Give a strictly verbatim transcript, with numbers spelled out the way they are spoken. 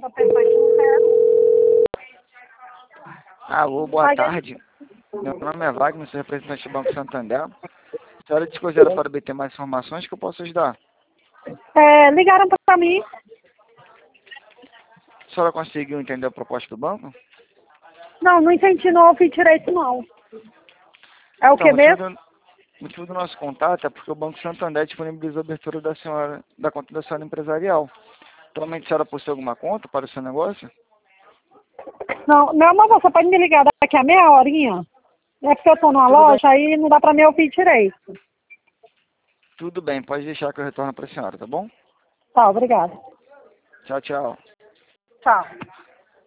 Só pensar que não quero. Alô, boa Ai, tarde. Meu nome é Wagner, sou representante do Banco Santander. A senhora disse que você era para obter mais informações que eu posso ajudar. É, ligaram para mim. A senhora conseguiu entender a proposta do banco? Não, não entendi, não ouvi direito, não. É o Então, que o motivo mesmo? do, o motivo do nosso contato é porque o Banco Santander disponibilizou a abertura da, senhora, da conta da senhora empresarial. Atualmente a senhora possui alguma conta para o seu negócio? Não, meu amor, você pode me ligar daqui a meia horinha? É porque eu tô numa Tudo bem, loja, aí não dá para me ouvir direito. tudo bem. Pode deixar que eu retorno para a senhora, tá bom? Tá, obrigada. Tchau, tchau. Tchau.